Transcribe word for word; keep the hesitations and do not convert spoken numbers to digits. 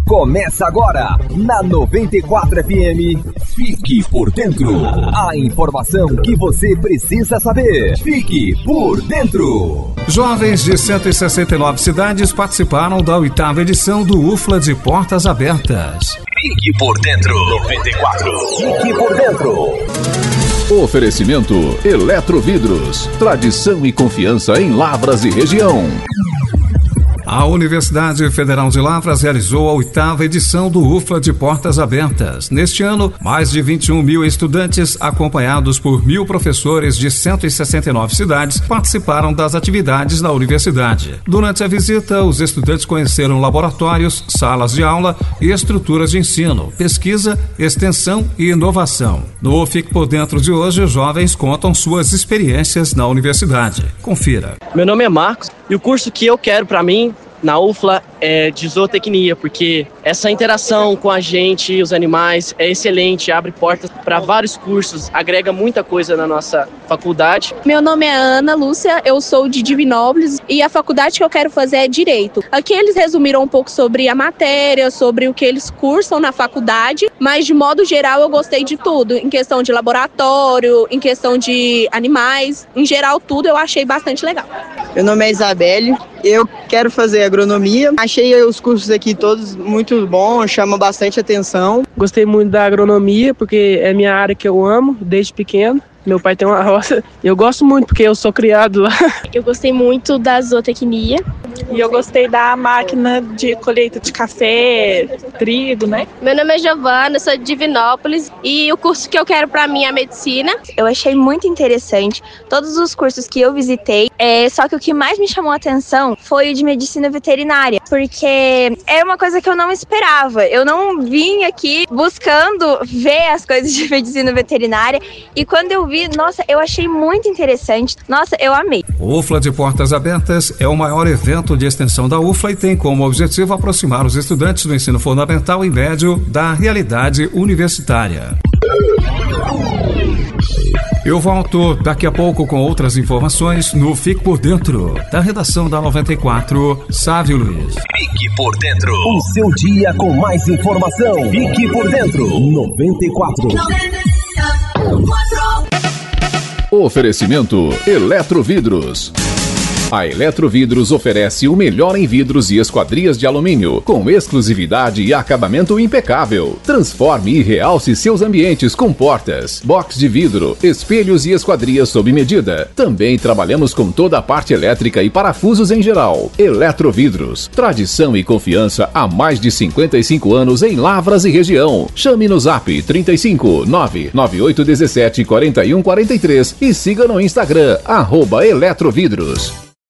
Começa agora, na noventa e quatro F M. Fique por dentro. A informação que você precisa saber. Fique por dentro. Jovens de cento e sessenta e nove cidades participaram da oitava edição do U F L A de Portas Abertas. Fique por dentro. noventa e quatro. Fique por dentro. Oferecimento Eletrovidros. Tradição e confiança em Lavras e região. A Universidade Federal de Lavras realizou a oitava edição do U F L A de Portas Abertas. Neste ano, mais de vinte e um mil estudantes, acompanhados por mil professores de cento e sessenta e nove cidades, participaram das atividades da universidade. Durante a visita, os estudantes conheceram laboratórios, salas de aula e estruturas de ensino, pesquisa, extensão e inovação. No Fique por Dentro de hoje, os jovens contam suas experiências na universidade. Confira. Meu nome é Marcos e o curso que eu quero para mim na U F L A é de zootecnia, porque essa interação com a gente e os animais é excelente, abre portas para vários cursos, agrega muita coisa na nossa faculdade. Meu nome é Ana Lúcia, eu sou de Divinópolis e a faculdade que eu quero fazer é Direito. Aqui eles resumiram um pouco sobre a matéria, sobre o que eles cursam na faculdade, mas de modo geral eu gostei de tudo, em questão de laboratório, em questão de animais, em geral tudo eu achei bastante legal. Meu nome é Isabelle, eu quero fazer agronomia. Achei os cursos aqui todos muito bons, chamam bastante atenção. Gostei muito da agronomia, porque é minha área que eu amo desde pequeno. Meu pai tem uma roça. Eu gosto muito, porque eu sou criado lá. Eu gostei muito da zootecnia. E eu gostei da máquina de colheita de café, trigo, né? Meu nome é Giovana, sou de Divinópolis e o curso que eu quero para mim é medicina. Eu achei muito interessante todos os cursos que eu visitei, é, só que o que mais me chamou a atenção foi o de medicina veterinária, porque é uma coisa que eu não esperava. Eu não vim aqui buscando ver as coisas de medicina veterinária e quando eu vi, nossa, eu achei muito interessante. Nossa, eu amei. O U F L A de Portas Abertas é o maior evento de extensão da U F L A e tem como objetivo aproximar os estudantes do ensino fundamental e médio da realidade universitária. Eu volto daqui a pouco com outras informações no Fique por Dentro, da redação da noventa e quatro, Sávio Luiz. Fique por Dentro, o seu dia com mais informação. Fique por Dentro, noventa e quatro. Oferecimento Eletrovidros. A Eletrovidros oferece o melhor em vidros e esquadrias de alumínio, com exclusividade e acabamento impecável. Transforme e realce seus ambientes com portas, box de vidro, espelhos e esquadrias sob medida. Também trabalhamos com toda a parte elétrica e parafusos em geral. Eletrovidros, tradição e confiança há mais de cinquenta e cinco anos em Lavras e região. Chame no Zap trinta e cinco, nove nove oito um sete, quatro um quatro três e siga no Instagram, arroba Eletrovidros.